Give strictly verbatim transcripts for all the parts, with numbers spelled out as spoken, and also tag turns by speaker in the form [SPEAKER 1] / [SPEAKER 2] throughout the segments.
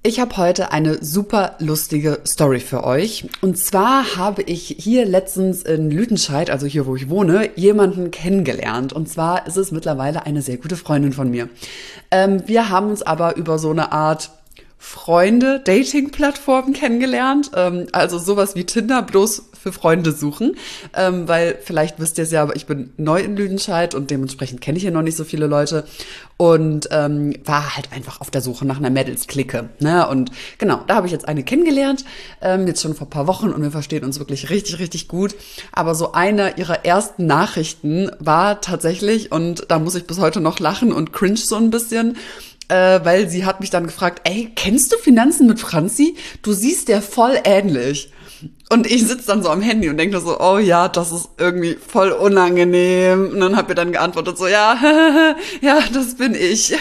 [SPEAKER 1] Ich habe heute eine super lustige Story für euch. Und zwar habe ich hier letztens in Lüdenscheid, also hier, wo ich wohne, jemanden kennengelernt. Und zwar ist es mittlerweile eine sehr gute Freundin von mir. Ähm, wir haben uns aber über so eine Art Freunde, Dating-Plattformen kennengelernt, ähm, also sowas wie Tinder, bloß für Freunde suchen, ähm, weil vielleicht wisst ihr es ja, aber ich bin neu in Lüdenscheid und dementsprechend kenne ich hier noch nicht so viele Leute und ähm, war halt einfach auf der Suche nach einer Mädels-Clique, ne? Und genau, da habe ich jetzt eine kennengelernt, ähm, jetzt schon vor ein paar Wochen und wir verstehen uns wirklich richtig, richtig gut, aber so eine ihrer ersten Nachrichten war tatsächlich, und da muss ich bis heute noch lachen und cringe so ein bisschen, Äh, weil sie hat mich dann gefragt, ey, kennst du Finanzen mit Franzi? Du siehst der voll ähnlich. Und ich sitze dann so am Handy und denke so, oh ja, das ist irgendwie voll unangenehm. Und dann hab ich dann geantwortet so, ja, ja, das bin ich.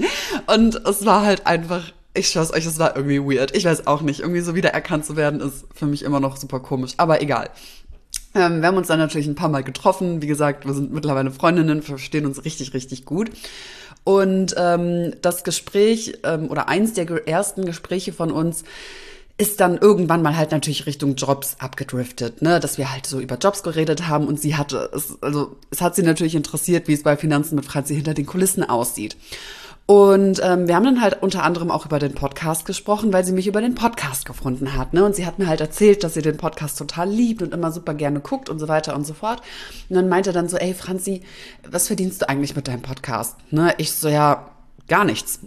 [SPEAKER 1] Und es war halt einfach, ich schwör's euch, es war irgendwie weird. Ich weiß auch nicht, irgendwie so wiedererkannt zu werden, ist für mich immer noch super komisch. Aber egal. Ähm, wir haben uns dann natürlich ein paar Mal getroffen. Wie gesagt, wir sind mittlerweile Freundinnen, verstehen uns richtig, richtig gut. Und ähm, das Gespräch ähm, oder eins der ge- ersten Gespräche von uns ist dann irgendwann mal halt natürlich Richtung Jobs abgedriftet, ne, dass wir halt so über Jobs geredet haben und sie hatte, es, also es hat sie natürlich interessiert, wie es bei Finanzen mit Franzi hinter den Kulissen aussieht. Und ähm, wir haben dann halt unter anderem auch über den Podcast gesprochen, weil sie mich über den Podcast gefunden hat, ne? Und sie hat mir halt erzählt, dass sie den Podcast total liebt und immer super gerne guckt und so weiter und so fort. Und dann meinte dann so, ey Franzi, was verdienst du eigentlich mit deinem Podcast? Ne? Ich so, ja, gar nichts.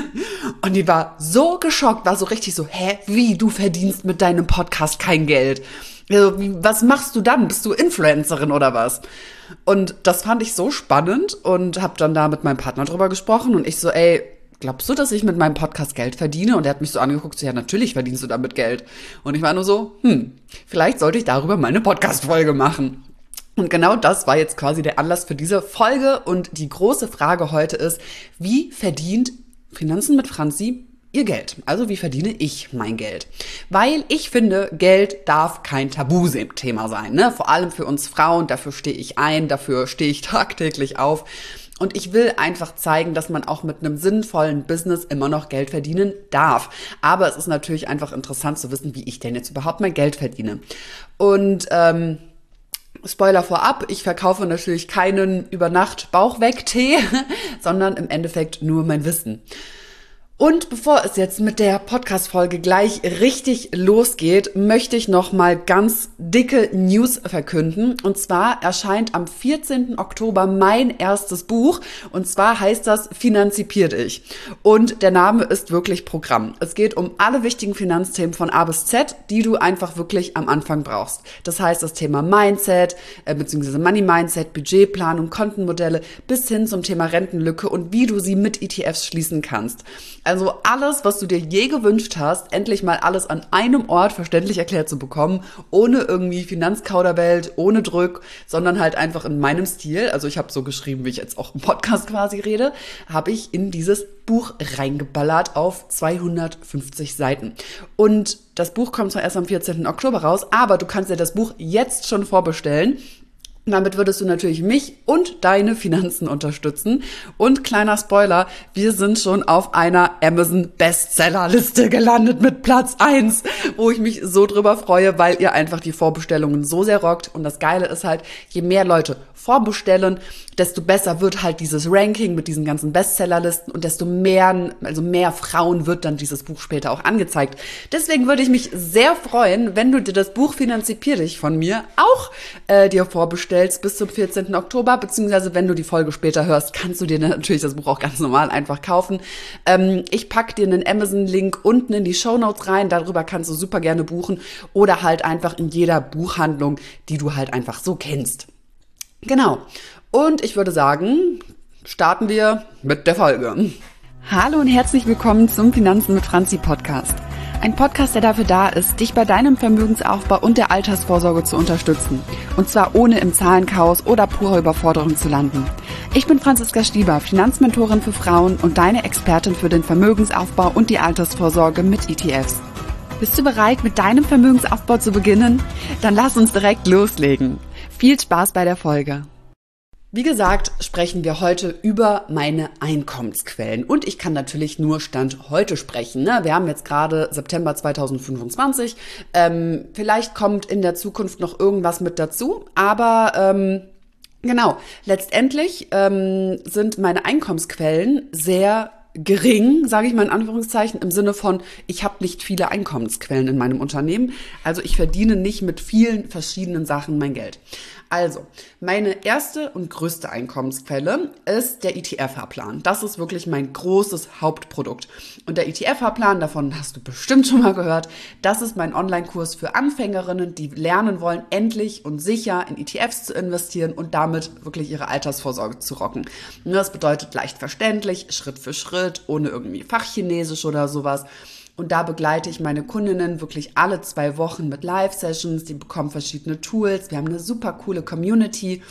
[SPEAKER 1] Und die war so geschockt, war so richtig so, hä, wie, du verdienst mit deinem Podcast kein Geld? Also, wie, was machst du dann? Bist du Influencerin oder was? Und das fand ich so spannend und habe dann da mit meinem Partner drüber gesprochen und ich so, ey, glaubst du, dass ich mit meinem Podcast Geld verdiene? Und er hat mich so angeguckt, so, ja, natürlich verdienst du damit Geld. Und ich war nur so, hm, vielleicht sollte ich darüber meine Podcast-Folge machen. Und genau das war jetzt quasi der Anlass für diese Folge. Und die große Frage heute ist, wie verdient Finanzen mit Franzi ihr Geld? Also wie verdiene ich mein Geld? Weil ich finde, Geld darf kein Tabuthema sein, ne? Vor allem für uns Frauen, dafür stehe ich ein, dafür stehe ich tagtäglich auf. Und ich will einfach zeigen, dass man auch mit einem sinnvollen Business immer noch Geld verdienen darf. Aber es ist natürlich einfach interessant zu wissen, wie ich denn jetzt überhaupt mein Geld verdiene. Und ähm, Spoiler vorab, ich verkaufe natürlich keinen Über-Nacht-Bauchweg-Tee, sondern im Endeffekt nur mein Wissen. Und bevor es jetzt mit der Podcast-Folge gleich richtig losgeht, möchte ich noch mal ganz dicke News verkünden. Und zwar erscheint am vierzehnten Oktober mein erstes Buch. Und zwar heißt das Finanzipier dich. Und der Name ist wirklich Programm. Es geht um alle wichtigen Finanzthemen von A bis Z, die du einfach wirklich am Anfang brauchst. Das heißt, das Thema Mindset, äh, beziehungsweise Money Mindset, Budgetplanung, Kontenmodelle, bis hin zum Thema Rentenlücke und wie du sie mit E T Fs schließen kannst. Also alles, was du dir je gewünscht hast, endlich mal alles an einem Ort verständlich erklärt zu bekommen, ohne irgendwie Finanzkauderwelt, ohne Druck, sondern halt einfach in meinem Stil. Also ich habe so geschrieben, wie ich jetzt auch im Podcast quasi rede, habe ich in dieses Buch reingeballert auf zweihundertfünfzig Seiten. Und das Buch kommt zwar erst am vierzehnten Oktober raus, aber du kannst dir das Buch jetzt schon vorbestellen. Damit würdest du natürlich mich und deine Finanzen unterstützen. Und kleiner Spoiler, wir sind schon auf einer Amazon-Bestsellerliste gelandet mit Platz eins, wo ich mich so drüber freue, weil ihr einfach die Vorbestellungen so sehr rockt. Und das Geile ist halt, je mehr Leute vorbestellen, desto besser wird halt dieses Ranking mit diesen ganzen Bestsellerlisten und desto mehr, also mehr Frauen wird dann dieses Buch später auch angezeigt. Deswegen würde ich mich sehr freuen, wenn du dir das Buch Finanzipier dich von mir auch äh, dir vorbestellst bis zum vierzehnten Oktober, beziehungsweise wenn du die Folge später hörst, kannst du dir natürlich das Buch auch ganz normal einfach kaufen. Ähm, ich pack dir einen Amazon-Link unten in die Shownotes rein, darüber kannst du super gerne buchen oder halt einfach in jeder Buchhandlung, die du halt einfach so kennst. Genau. Und ich würde sagen, starten wir mit der Folge. Hallo und herzlich willkommen zum Finanzen mit Franzi Podcast. Ein Podcast, der dafür da ist, dich bei deinem Vermögensaufbau und der Altersvorsorge zu unterstützen. Und zwar ohne im Zahlenchaos oder purer Überforderung zu landen. Ich bin Franziska Stieber, Finanzmentorin für Frauen und deine Expertin für den Vermögensaufbau und die Altersvorsorge mit E T Fs. Bist du bereit, mit deinem Vermögensaufbau zu beginnen? Dann lass uns direkt loslegen. Viel Spaß bei der Folge. Wie gesagt, sprechen wir heute über meine Einkommensquellen. Und ich kann natürlich nur Stand heute sprechen. Ne? Wir haben jetzt gerade September zweitausendfünfundzwanzig. Ähm, vielleicht kommt in der Zukunft noch irgendwas mit dazu. Aber ähm, genau, letztendlich ähm, sind meine Einkommensquellen sehr gering, sage ich mal in Anführungszeichen, im Sinne von, ich habe nicht viele Einkommensquellen in meinem Unternehmen. Also ich verdiene nicht mit vielen verschiedenen Sachen mein Geld. Also, meine erste und größte Einkommensquelle ist der E T F-Fahrplan. Das ist wirklich mein großes Hauptprodukt. Und der E T F-Fahrplan, davon hast du bestimmt schon mal gehört, das ist mein Online-Kurs für Anfängerinnen, die lernen wollen, endlich und sicher in E T Fs zu investieren und damit wirklich ihre Altersvorsorge zu rocken. Und das bedeutet leicht verständlich, Schritt für Schritt, ohne irgendwie Fachchinesisch oder sowas. Und da begleite ich meine Kundinnen wirklich alle zwei Wochen mit Live-Sessions. Die bekommen verschiedene Tools. Wir haben eine super coole Community.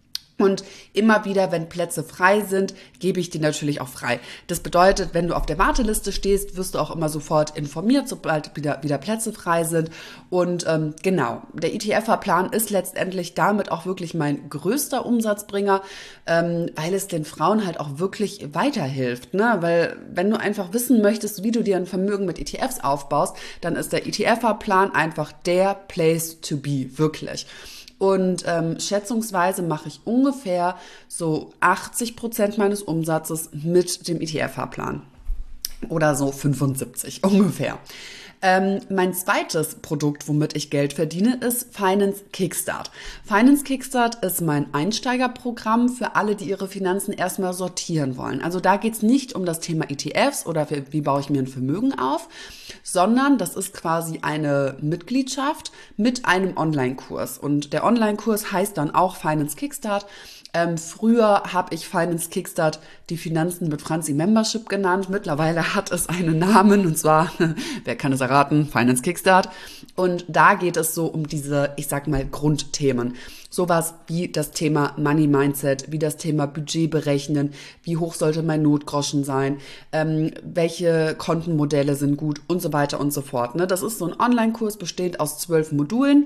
[SPEAKER 1] Und immer wieder, wenn Plätze frei sind, gebe ich die natürlich auch frei. Das bedeutet, wenn du auf der Warteliste stehst, wirst du auch immer sofort informiert, sobald wieder, wieder Plätze frei sind. Und ähm, genau, der E T F-Fahrplan ist letztendlich damit auch wirklich mein größter Umsatzbringer, ähm, weil es den Frauen halt auch wirklich weiterhilft. Ne? Weil wenn du einfach wissen möchtest, wie du dir ein Vermögen mit E T Fs aufbaust, dann ist der E T F-Fahrplan einfach der Place to be, wirklich. Und ähm, schätzungsweise mache ich ungefähr so achtzig Prozent meines Umsatzes mit dem E T F-Fahrplan. Oder so fünfundsiebzig ungefähr. Ähm, mein zweites Produkt, womit ich Geld verdiene, ist Finance Kickstart. Finance Kickstart ist mein Einsteigerprogramm für alle, die ihre Finanzen erstmal sortieren wollen. Also da geht es nicht um das Thema E T Fs oder wie, wie baue ich mir ein Vermögen auf, sondern das ist quasi eine Mitgliedschaft mit einem Online-Kurs. Und der Online-Kurs heißt dann auch Finance Kickstart. Ähm, früher habe ich Finance Kickstart die Finanzen mit Franzi Membership genannt. Mittlerweile hat es einen Namen und zwar, wer kann es erraten, Finance Kickstart. Und da geht es so um diese, ich sag mal, Grundthemen. Sowas wie das Thema Money Mindset, wie das Thema Budget berechnen, wie hoch sollte mein Notgroschen sein, ähm, welche Kontenmodelle sind gut und so weiter und so fort. Ne? Das ist so ein Online-Kurs bestehend aus zwölf Modulen.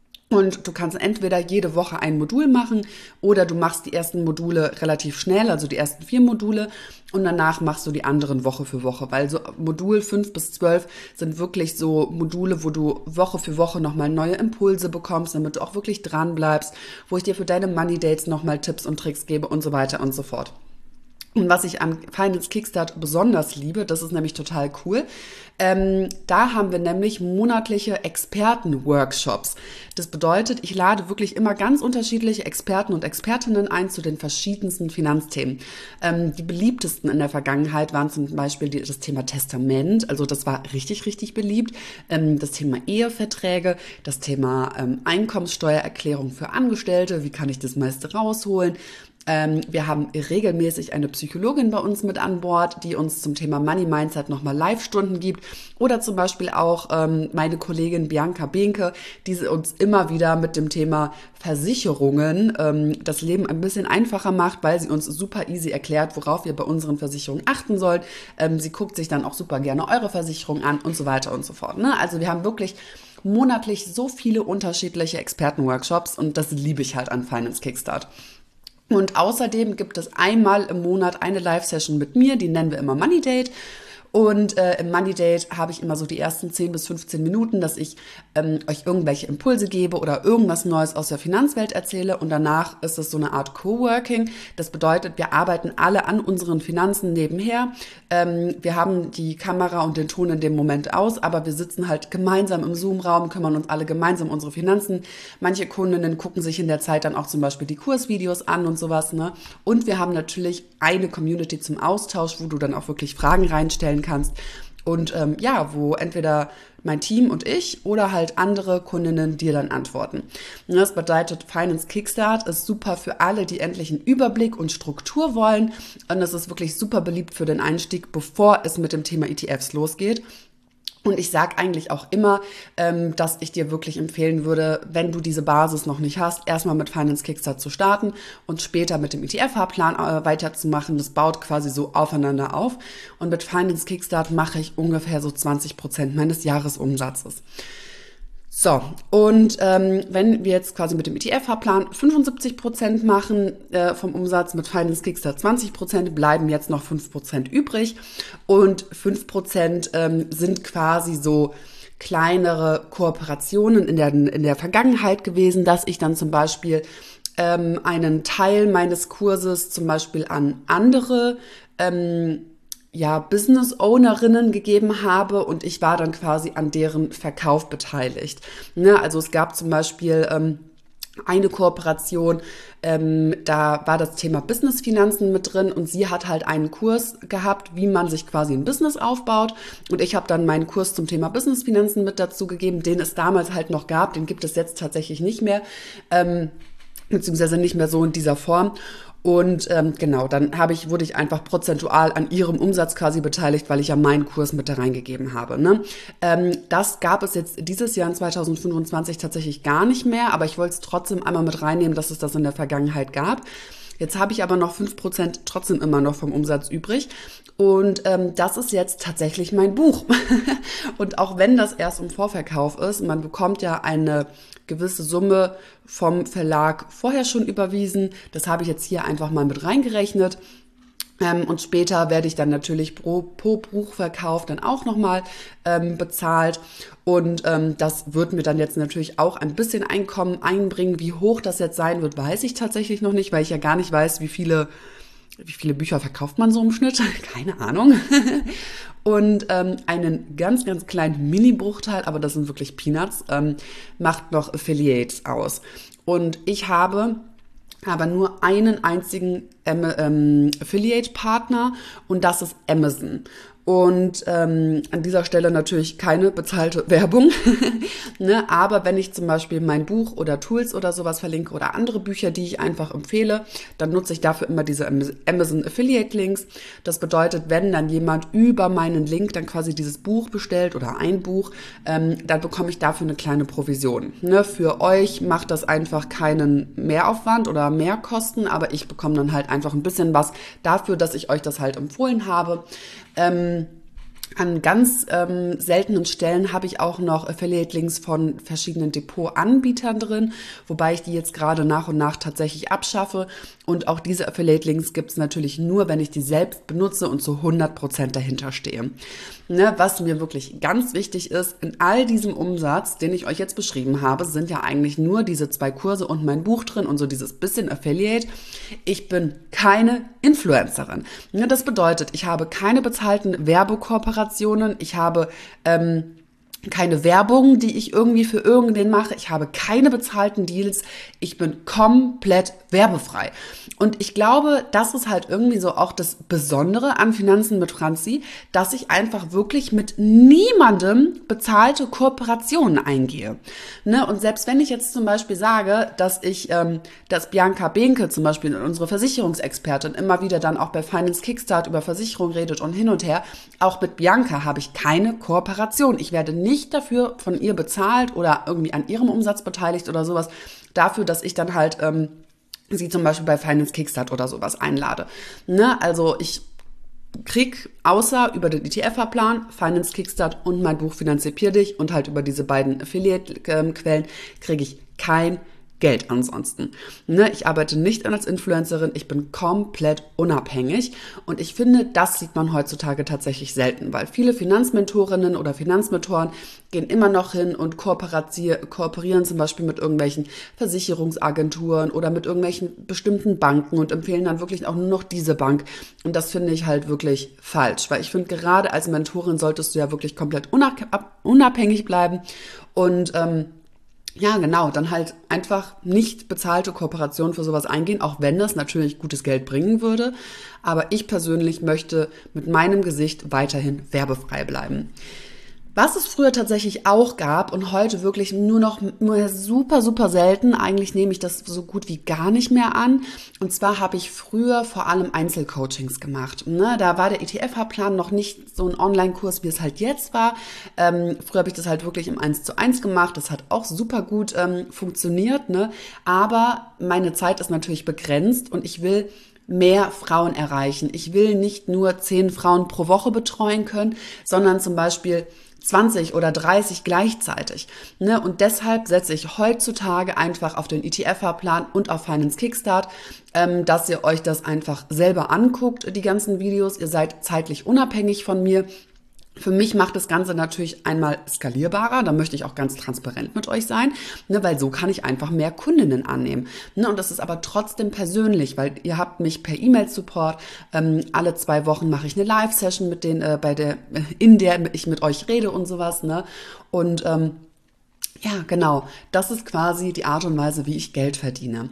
[SPEAKER 1] Und du kannst entweder jede Woche ein Modul machen oder du machst die ersten Module relativ schnell, also die ersten vier Module und danach machst du die anderen Woche für Woche, weil so Modul fünf bis zwölf sind wirklich so Module, wo du Woche für Woche nochmal neue Impulse bekommst, damit du auch wirklich dran bleibst, wo ich dir für deine Money Dates nochmal Tipps und Tricks gebe und so weiter und so fort. Und was ich an Finance Kickstart besonders liebe, das ist nämlich total cool, ähm, da haben wir nämlich monatliche Experten-Workshops. Das bedeutet, ich lade wirklich immer ganz unterschiedliche Experten und Expertinnen ein zu den verschiedensten Finanzthemen. Ähm, die beliebtesten in der Vergangenheit waren zum Beispiel die, das Thema Testament, also das war richtig, richtig beliebt. Ähm, das Thema Eheverträge, das Thema ähm, Einkommenssteuererklärung für Angestellte, wie kann ich das meiste rausholen? Ähm, wir haben regelmäßig eine Psychologin bei uns mit an Bord, die uns zum Thema Money Mindset nochmal Live-Stunden gibt. Oder zum Beispiel auch ähm, meine Kollegin Bianca Behnke, die uns immer wieder mit dem Thema Versicherungen ähm, das Leben ein bisschen einfacher macht, weil sie uns super easy erklärt, worauf wir bei unseren Versicherungen achten sollen. Ähm, sie guckt sich dann auch super gerne eure Versicherung an und so weiter und so fort. Ne? Also wir haben wirklich monatlich so viele unterschiedliche Expertenworkshops und das liebe ich halt an Finance Kickstart. Und außerdem gibt es einmal im Monat eine Live-Session mit mir, die nennen wir immer Money Date. Und äh, im Money Date habe ich immer so die ersten zehn bis fünfzehn Minuten, dass ich ähm, euch irgendwelche Impulse gebe oder irgendwas Neues aus der Finanzwelt erzähle. Und danach ist es so eine Art Coworking. Das bedeutet, wir arbeiten alle an unseren Finanzen nebenher. Ähm, wir haben die Kamera und den Ton in dem Moment aus, aber wir sitzen halt gemeinsam im Zoom-Raum, kümmern uns alle gemeinsam um unsere Finanzen. Manche Kundinnen gucken sich in der Zeit dann auch zum Beispiel die Kursvideos an und sowas. Ne? Und wir haben natürlich eine Community zum Austausch, wo du dann auch wirklich Fragen reinstellen kannst und ähm, ja, wo entweder mein Team und ich oder halt andere Kundinnen dir dann antworten. Und das bedeutet, Finance Kickstart ist super für alle, die endlich einen Überblick und Struktur wollen und es ist wirklich super beliebt für den Einstieg, bevor es mit dem Thema E T Fs losgeht. Und ich sage eigentlich auch immer, ähm, dass ich dir wirklich empfehlen würde, wenn du diese Basis noch nicht hast, erstmal mit Finance Kickstart zu starten und später mit dem E T F-Fahrplan äh, weiterzumachen. Das baut quasi so aufeinander auf. Und mit Finance Kickstart mache ich ungefähr so zwanzig Prozent meines Jahresumsatzes. So, und ähm, wenn wir jetzt quasi mit dem E T F-Fahrplan fünfundsiebzig Prozent machen äh, vom Umsatz, mit Finance Kickstart zwanzig Prozent, bleiben jetzt noch fünf Prozent übrig. Und fünf Prozent ähm, sind quasi so kleinere Kooperationen in der, in der Vergangenheit gewesen, dass ich dann zum Beispiel ähm, einen Teil meines Kurses zum Beispiel an andere ähm, ja, Business-Ownerinnen gegeben habe und ich war dann quasi an deren Verkauf beteiligt. Ne? Also es gab zum Beispiel ähm, eine Kooperation, ähm, da war das Thema Business-Finanzen mit drin und sie hat halt einen Kurs gehabt, wie man sich quasi ein Business aufbaut und ich habe dann meinen Kurs zum Thema Business-Finanzen mit dazu gegeben, den es damals halt noch gab, den gibt es jetzt tatsächlich nicht mehr, ähm, beziehungsweise nicht mehr so in dieser Form. Und ähm, genau, dann habe ich, wurde ich einfach prozentual an ihrem Umsatz quasi beteiligt, weil ich ja meinen Kurs mit da reingegeben habe. Ne? Ähm, das gab es jetzt dieses Jahr in zwanzig fünfundzwanzig tatsächlich gar nicht mehr, aber ich wollte es trotzdem einmal mit reinnehmen, dass es das in der Vergangenheit gab. Jetzt habe ich aber noch fünf Prozent trotzdem immer noch vom Umsatz übrig. Und ähm, das ist jetzt tatsächlich mein Buch. Und auch wenn das erst im Vorverkauf ist, man bekommt ja eine gewisse Summe vom Verlag vorher schon überwiesen. Das habe ich jetzt hier einfach mal mit reingerechnet. Ähm, und später werde ich dann natürlich pro, pro Buchverkauf dann auch nochmal ähm, bezahlt. Und ähm, das wird mir dann jetzt natürlich auch ein bisschen Einkommen einbringen. Wie hoch das jetzt sein wird, weiß ich tatsächlich noch nicht, weil ich ja gar nicht weiß, wie viele, wie viele Bücher verkauft man so im Schnitt. Keine Ahnung. Und ähm, einen ganz, ganz kleinen Mini-Bruchteil, aber das sind wirklich Peanuts, ähm, macht noch Affiliates aus. Und ich habe aber nur einen einzigen ähm, Affiliate-Partner und das ist Amazon. Und ähm, an dieser Stelle natürlich keine bezahlte Werbung. Ne? Aber wenn ich zum Beispiel mein Buch oder Tools oder sowas verlinke oder andere Bücher, die ich einfach empfehle, dann nutze ich dafür immer diese Amazon Affiliate Links. Das bedeutet, wenn dann jemand über meinen Link dann quasi dieses Buch bestellt oder ein Buch, ähm, dann bekomme ich dafür eine kleine Provision. Ne? Für euch macht das einfach keinen Mehraufwand oder Mehrkosten, aber ich bekomme dann halt einfach ein bisschen was dafür, dass ich euch das halt empfohlen habe. Ähm, an ganz ähm, seltenen Stellen habe ich auch noch Affiliate-Links von verschiedenen Depot-Anbietern drin, wobei ich die jetzt gerade nach und nach tatsächlich abschaffe. Und auch diese Affiliate-Links gibt es natürlich nur, wenn ich die selbst benutze und zu hundert Prozent dahinter stehe. Ne, was mir wirklich ganz wichtig ist, in all diesem Umsatz, den ich euch jetzt beschrieben habe, sind ja eigentlich nur diese zwei Kurse und mein Buch drin und so dieses bisschen Affiliate. Ich bin keine Influencerin. Ne, das bedeutet, ich habe keine bezahlten Werbekooperationen, ich habe ähm, keine Werbung, die ich irgendwie für irgendwen mache. Ich habe keine bezahlten Deals. Ich bin komplett werbefrei. Und ich glaube, das ist halt irgendwie so auch das Besondere an Finanzen mit Franzi, dass ich einfach wirklich mit niemandem bezahlte Kooperationen eingehe. Ne? Und selbst wenn ich jetzt zum Beispiel sage, dass ich, ähm, dass Bianca Behnke zum Beispiel, unsere Versicherungsexpertin, immer wieder dann auch bei Finance Kickstart über Versicherung redet und hin und her, auch mit Bianca habe ich keine Kooperation. Ich werde nicht nicht dafür von ihr bezahlt oder irgendwie an ihrem Umsatz beteiligt oder sowas, dafür, dass ich dann halt ähm, sie zum Beispiel bei Finance Kickstart oder sowas einlade. Ne? Also ich krieg außer über den E T F-Fahrplan, Finance Kickstart und mein Buch Finanzier dich und halt über diese beiden Affiliate-Quellen kriege ich kein Geld ansonsten. Ne, ich arbeite nicht als Influencerin, ich bin komplett unabhängig und ich finde, das sieht man heutzutage tatsächlich selten, weil viele Finanzmentorinnen oder Finanzmentoren gehen immer noch hin und kooperieren zum Beispiel mit irgendwelchen Versicherungsagenturen oder mit irgendwelchen bestimmten Banken und empfehlen dann wirklich auch nur noch diese Bank und das finde ich halt wirklich falsch, weil ich finde, gerade als Mentorin solltest du ja wirklich komplett unabhängig bleiben und ähm, ja, genau, dann halt einfach nicht bezahlte Kooperation für sowas eingehen, auch wenn das natürlich gutes Geld bringen würde. Aber ich persönlich möchte mit meinem Gesicht weiterhin werbefrei bleiben. Was es früher tatsächlich auch gab und heute wirklich nur noch nur super, super selten, eigentlich nehme ich das so gut wie gar nicht mehr an. Und zwar habe ich früher vor allem Einzelcoachings gemacht. Ne? Da war der E T F-Fahrplan noch nicht so ein Online-Kurs, wie es halt jetzt war. Ähm, früher habe ich das halt wirklich im eins zu eins gemacht. Das hat auch super gut ähm, funktioniert. Ne? Aber meine Zeit ist natürlich begrenzt und ich will mehr Frauen erreichen. Ich will nicht nur zehn Frauen pro Woche betreuen können, sondern zum Beispiel zwanzig oder dreißig gleichzeitig. Ne? Und deshalb setze ich heutzutage einfach auf den E T F-Fahrplan und auf Finance Kickstart, ähm, dass ihr euch das einfach selber anguckt, die ganzen Videos. Ihr seid zeitlich unabhängig von mir. Für mich macht das Ganze natürlich einmal skalierbarer, da möchte ich auch ganz transparent mit euch sein, ne, weil so kann ich einfach mehr Kundinnen annehmen. Ne, und das ist aber trotzdem persönlich, weil ihr habt mich per E-Mail-Support, ähm, alle zwei Wochen mache ich eine Live-Session, mit denen, äh, bei der, in der ich mit euch rede und sowas. Ne? Und ähm, ja, genau, das ist quasi die Art und Weise, wie ich Geld verdiene.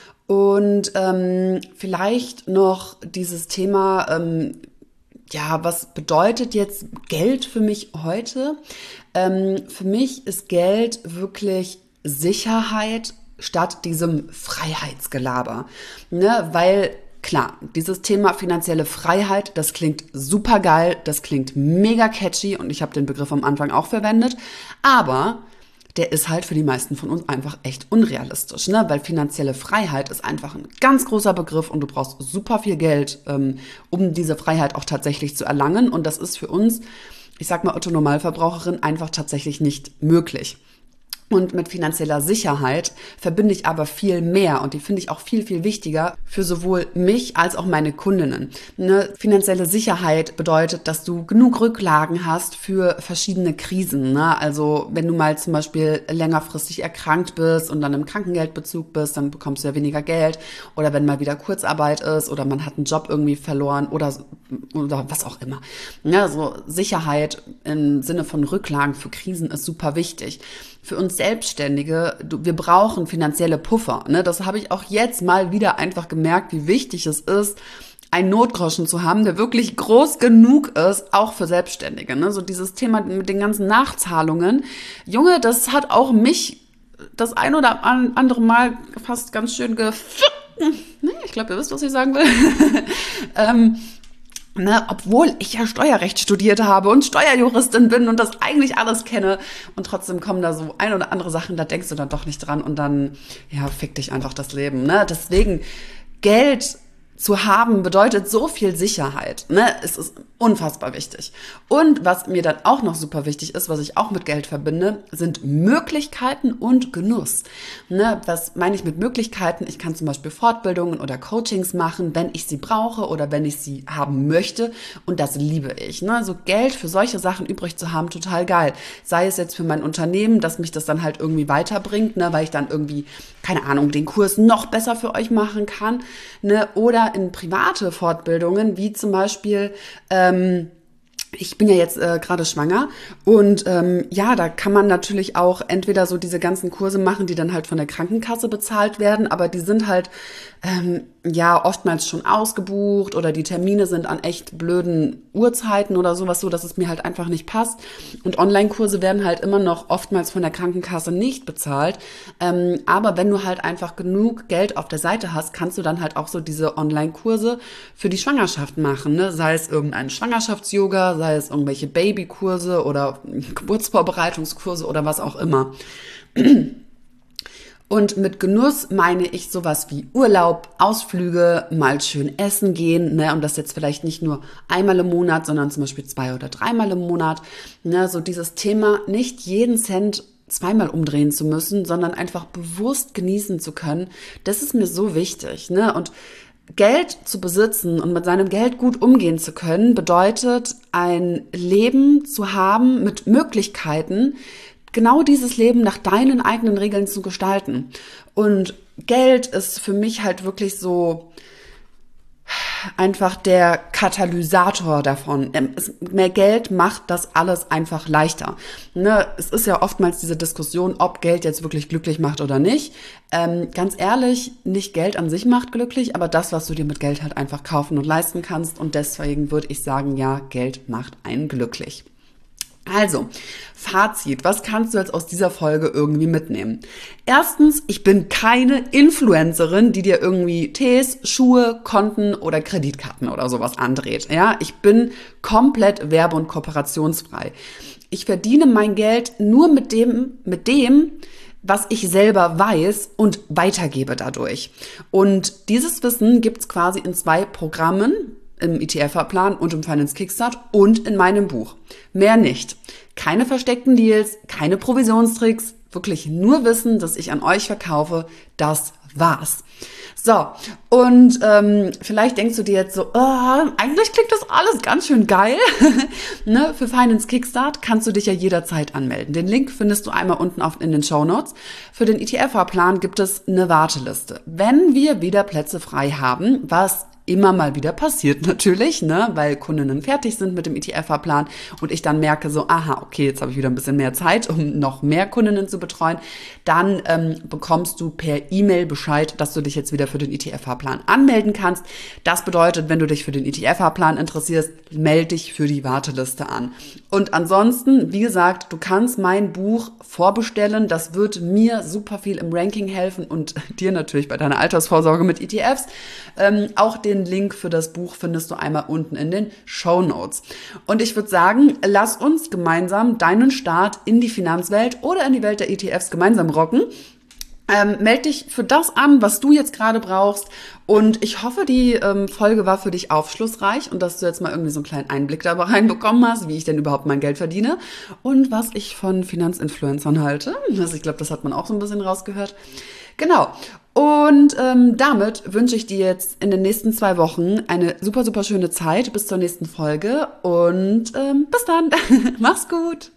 [SPEAKER 1] Und ähm, vielleicht noch dieses Thema, ähm, ja, was bedeutet jetzt Geld für mich heute? Ähm, für mich ist Geld wirklich Sicherheit statt diesem Freiheitsgelaber. Ne? Weil, klar, dieses Thema finanzielle Freiheit, das klingt super geil, das klingt mega catchy und ich habe den Begriff am Anfang auch verwendet, aber der ist halt für die meisten von uns einfach echt unrealistisch, ne? Weil finanzielle Freiheit ist einfach ein ganz großer Begriff und du brauchst super viel Geld, ähm, um diese Freiheit auch tatsächlich zu erlangen. Und das ist für uns, ich sag mal Otto Normalverbraucherin, einfach tatsächlich nicht möglich. Und mit finanzieller Sicherheit verbinde ich aber viel mehr und die finde ich auch viel, viel wichtiger für sowohl mich als auch meine Kundinnen. Ne? Finanzielle Sicherheit bedeutet, dass du genug Rücklagen hast für verschiedene Krisen. Ne? Also wenn du mal zum Beispiel längerfristig erkrankt bist und dann im Krankengeldbezug bist, dann bekommst du ja weniger Geld. Oder wenn mal wieder Kurzarbeit ist oder man hat einen Job irgendwie verloren oder, oder was auch immer. Ja, so Sicherheit im Sinne von Rücklagen für Krisen ist super wichtig. Für uns Selbstständige, wir brauchen finanzielle Puffer. Ne? Das habe ich auch jetzt mal wieder einfach gemerkt, wie wichtig es ist, einen Notgroschen zu haben, der wirklich groß genug ist, auch für Selbstständige. Ne? So dieses Thema mit den ganzen Nachzahlungen. Junge, das hat auch mich das ein oder andere Mal fast ganz schön gefickt. Ne? Ich glaube, ihr wisst, was ich sagen will. ähm, Ne, obwohl ich ja Steuerrecht studiert habe und Steuerjuristin bin und das eigentlich alles kenne und trotzdem kommen da so ein oder andere Sachen, da denkst du dann doch nicht dran und dann, ja, fick dich einfach das Leben. Ne? Deswegen, Geld zu haben bedeutet so viel Sicherheit. Ne? Es ist unfassbar wichtig. Und was mir dann auch noch super wichtig ist, was ich auch mit Geld verbinde, sind Möglichkeiten und Genuss. Ne? Was meine ich mit Möglichkeiten? Ich kann zum Beispiel Fortbildungen oder Coachings machen, wenn ich sie brauche oder wenn ich sie haben möchte. Und das liebe ich. Ne? So Geld für solche Sachen übrig zu haben, total geil. Sei es jetzt für mein Unternehmen, dass mich das dann halt irgendwie weiterbringt, ne? Weil ich dann irgendwie, keine Ahnung, den Kurs noch besser für euch machen kann. Ne? Oder in private Fortbildungen, wie zum Beispiel, ähm, ich bin ja jetzt äh, gerade schwanger und ähm, ja, da kann man natürlich auch entweder so diese ganzen Kurse machen, die dann halt von der Krankenkasse bezahlt werden, aber die sind halt ähm, ja oftmals schon ausgebucht oder die Termine sind an echt blöden Uhrzeiten oder sowas, so dass es mir halt einfach nicht passt. Und Online-Kurse werden halt immer noch oftmals von der Krankenkasse nicht bezahlt. Ähm, aber wenn du halt einfach genug Geld auf der Seite hast, kannst du dann halt auch so diese Online-Kurse für die Schwangerschaft machen, ne? Sei es irgendein Schwangerschafts-Yoga, sei es irgendwelche Babykurse oder Geburtsvorbereitungskurse oder was auch immer. Und mit Genuss meine ich sowas wie Urlaub, Ausflüge, mal schön essen gehen, ne, und das jetzt vielleicht nicht nur einmal im Monat, sondern zum Beispiel zwei oder dreimal im Monat, ne, so dieses Thema, nicht jeden Cent zweimal umdrehen zu müssen, sondern einfach bewusst genießen zu können, das ist mir so wichtig, ne, und Geld zu besitzen und mit seinem Geld gut umgehen zu können, bedeutet ein Leben zu haben mit Möglichkeiten, genau dieses Leben nach deinen eigenen Regeln zu gestalten. Und Geld ist für mich halt wirklich so einfach der Katalysator davon. Mehr Geld macht das alles einfach leichter. Ne? Es ist ja oftmals diese Diskussion, ob Geld jetzt wirklich glücklich macht oder nicht. Ähm, ganz ehrlich, nicht Geld an sich macht glücklich, aber das, was du dir mit Geld halt einfach kaufen und leisten kannst. Und deswegen würde ich sagen, ja, Geld macht einen glücklich. Also, Fazit, was kannst du jetzt aus dieser Folge irgendwie mitnehmen? Erstens, ich bin keine Influencerin, die dir irgendwie Tees, Schuhe, Konten oder Kreditkarten oder sowas andreht. Ja, ich bin komplett werbe- und kooperationsfrei. Ich verdiene mein Geld nur mit dem, mit dem, was ich selber weiß und weitergebe dadurch. Und dieses Wissen gibt's quasi in zwei Programmen, im E T F-Fahrplan und im Finance Kickstart und in meinem Buch. Mehr nicht. Keine versteckten Deals, keine Provisionstricks, wirklich nur Wissen, das ich an euch verkaufe, das war's. So, und ähm, vielleicht denkst du dir jetzt so, oh, eigentlich klingt das alles ganz schön geil. Ne? Für Finance Kickstart kannst du dich ja jederzeit anmelden. Den Link findest du einmal unten auf, in den Shownotes. Für den E T F-Fahrplan gibt es eine Warteliste. Wenn wir wieder Plätze frei haben, was immer mal wieder passiert natürlich, ne, weil Kundinnen fertig sind mit dem E T F-Fahrplan und ich dann merke so, aha, okay, jetzt habe ich wieder ein bisschen mehr Zeit, um noch mehr Kundinnen zu betreuen, dann ähm, bekommst du per E-Mail Bescheid, dass du dich jetzt wieder für den E T F-Fahrplan anmelden kannst. Das bedeutet, wenn du dich für den E T F-Fahrplan interessierst, melde dich für die Warteliste an. Und ansonsten, wie gesagt, du kannst mein Buch vorbestellen. Das wird mir super viel im Ranking helfen und dir natürlich bei deiner Altersvorsorge mit E T Fs. Ähm, auch den Link für das Buch findest du einmal unten in den Shownotes. Und ich würde sagen, lass uns gemeinsam deinen Start in die Finanzwelt oder in die Welt der E T Fs gemeinsam rocken. Ähm, meld dich für das an, was du jetzt gerade brauchst. Und ich hoffe, die ähm, Folge war für dich aufschlussreich und dass du jetzt mal irgendwie so einen kleinen Einblick dabei reinbekommen hast, wie ich denn überhaupt mein Geld verdiene und was ich von Finanzinfluencern halte. Also ich glaube, das hat man auch so ein bisschen rausgehört. Genau. Und ähm, damit wünsche ich dir jetzt in den nächsten zwei Wochen eine super, super schöne Zeit bis zur nächsten Folge und ähm, bis dann. Mach's gut.